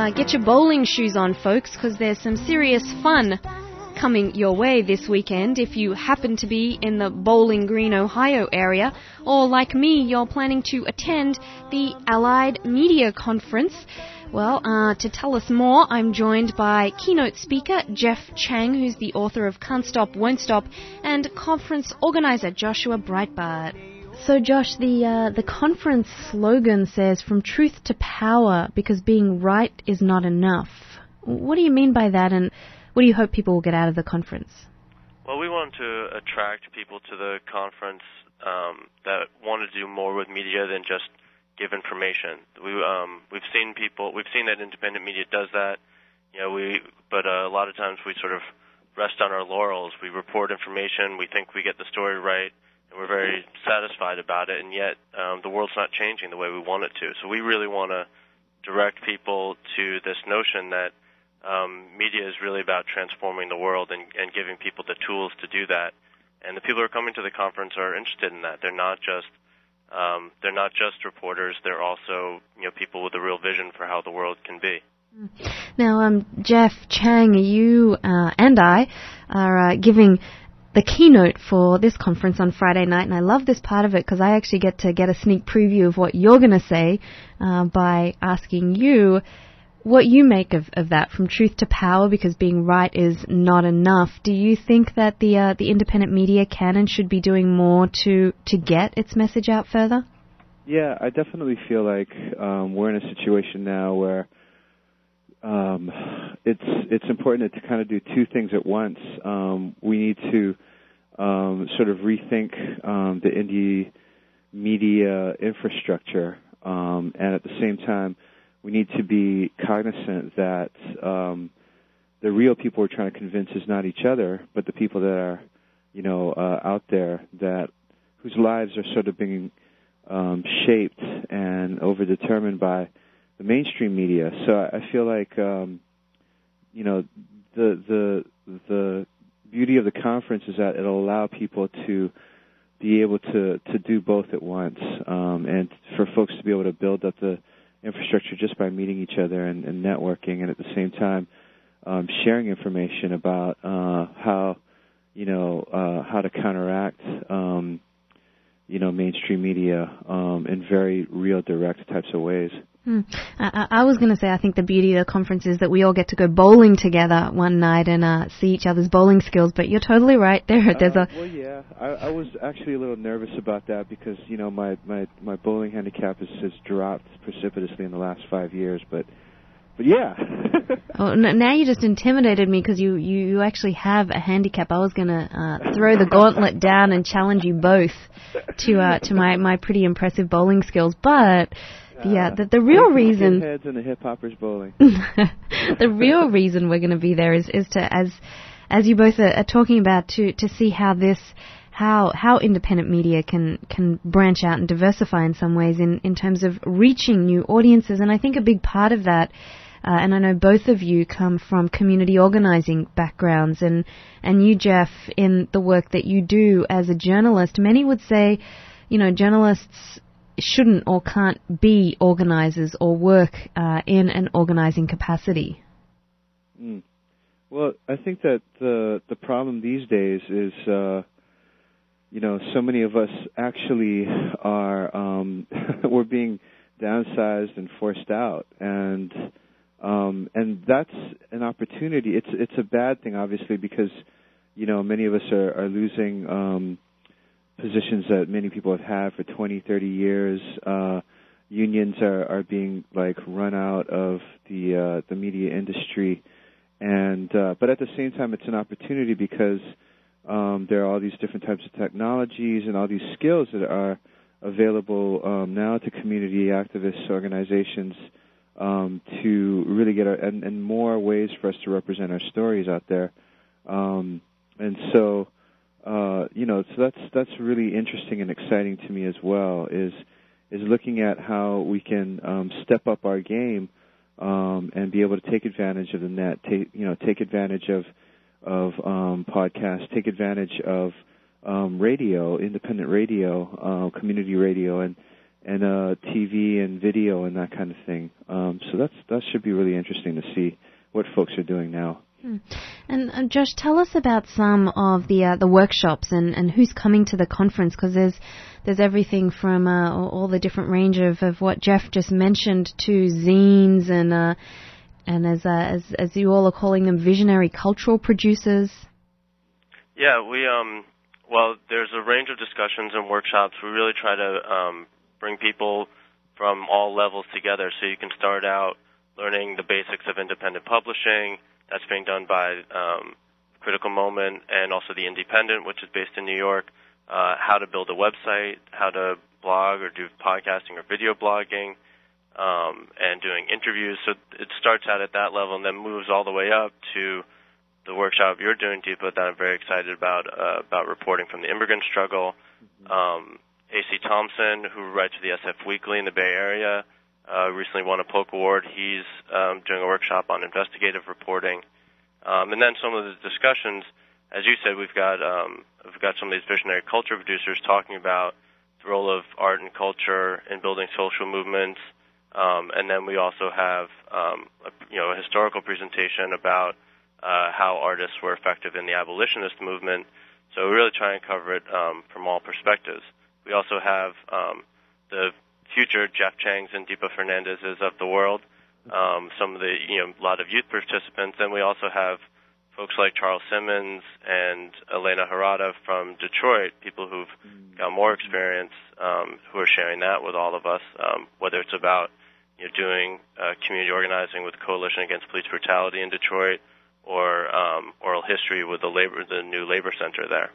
get your bowling shoes on, folks, because there's some serious fun coming your way this weekend if you happen to be in the Bowling Green, Ohio area, or like me, you're planning to attend the Allied Media Conference. Well, to tell us more, I'm joined by keynote speaker Jeff Chang, who's the author of Can't Stop, Won't Stop, and conference organizer Joshua Breitbart. So, Josh, the conference slogan says, "From truth to power, because being right is not enough." What do you mean by that, and what do you hope people will get out of the conference? Well, we want to attract people to the conference that want to do more with media than just give information. We've seen that independent media does that, but a lot of times we sort of rest on our laurels. We report information, we think we get the story right, and we're very satisfied about it, and yet the world's not changing the way we want it to. So we really want to direct people to this notion that media is really about transforming the world and giving people the tools to do that. And the people who are coming to the conference are interested in that. They're not just reporters. They're also people with a real vision for how the world can be. Now, Jeff Chang, you and I are giving the keynote for this conference on Friday night, and I love this part of it because I actually get to get a sneak preview of what you're going to say by asking you what you make of that, from truth to power, because being right is not enough. Do you think that the independent media can and should be doing more to get its message out further? Yeah, I definitely feel like we're in a situation now where it's important to kind of do two things at once. We need to sort of rethink the indie media infrastructure, and at the same time, we need to be cognizant that the real people we're trying to convince is not each other, but the people that are, out there whose lives are sort of being shaped and overdetermined by the mainstream media. So I feel like, the beauty of the conference is that it'll allow people to be able to do both at once, and for folks to be able to build up the infrastructure just by meeting each other and networking, and at the same time sharing information about how to counteract mainstream media in very real, direct types of ways. I was going to say, I think the beauty of the conference is that we all get to go bowling together one night and see each other's bowling skills. But you're totally right. Well, yeah, I was actually a little nervous about that because my bowling handicap has dropped precipitously in the last 5 years. But yeah. Oh, now you just intimidated me because you actually have a handicap. I was going to throw the gauntlet down and challenge you both to my pretty impressive bowling skills, but. Yeah, the real reason. Heads and the hip hoppers bowling. The real reason we're going to be there is to, as you both are talking about, to see how independent media can branch out and diversify in some ways in terms of reaching new audiences. And I think a big part of that, and I know both of you come from community organizing backgrounds, and you, Jeff, in the work that you do as a journalist, many would say, journalists shouldn't or can't be organizers or work in an organizing capacity. Well, I think that the problem these days is, so many of us actually are we're being downsized and forced out, and that's an opportunity. It's a bad thing, obviously, because many of us are losing positions that many people have had for 20, 30 years. Unions are being run out of the media industry, and but at the same time, it's an opportunity because there are all these different types of technologies and all these skills that are available now to community activist organizations to really get and more ways for us to represent our stories out there, and so. So that's really interesting and exciting to me as well. Is looking at how we can step up our game and be able to take advantage of the net, take advantage of podcasts, take advantage of radio, independent radio, community radio, and TV and video and that kind of thing. So that should be really interesting to see what folks are doing now. And Josh, tell us about some of the workshops and who's coming to the conference, because there's everything from all the different range of what Jeff just mentioned to zines and as you all are calling them, visionary cultural producers. Yeah, we well, there's a range of discussions and workshops. We really try to bring people from all levels together, so you can start out learning the basics of independent publishing. That's being done by Critical Moment and also The Independent, which is based in New York, how to build a website, how to blog or do podcasting or video blogging, and doing interviews. So it starts out at that level and then moves all the way up to the workshop you're doing, Deepa, that I'm very excited about reporting from the immigrant struggle. A.C. Thompson, who writes for the SF Weekly in the Bay Area, recently won a Polk Award. He's doing a workshop on investigative reporting. And then some of the discussions, as you said, we've got some of these visionary culture producers talking about the role of art and culture in building social movements. And then we also have a historical presentation about how artists were effective in the abolitionist movement. So we really try and cover it from all perspectives. We also have the future Jeff Changs and Deepa Fernandez's of the world, some of the, a lot of youth participants. And we also have folks like Charles Simmons and Elena Harada from Detroit, people who've got more experience, who are sharing that with all of us, whether it's about doing community organizing with Coalition Against Police Brutality in Detroit, or oral history with the new labor center there.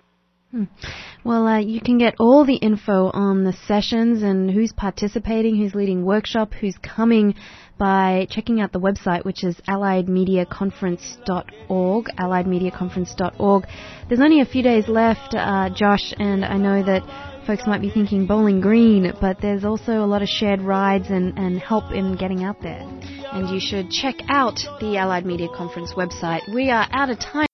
Well, you can get all the info on the sessions and who's participating, who's leading workshop, who's coming by checking out the website, which is alliedmediaconference.org, alliedmediaconference.org. There's only a few days left, Josh, and I know that folks might be thinking Bowling Green, but there's also a lot of shared rides and help in getting out there. And you should check out the Allied Media Conference website. We are out of time.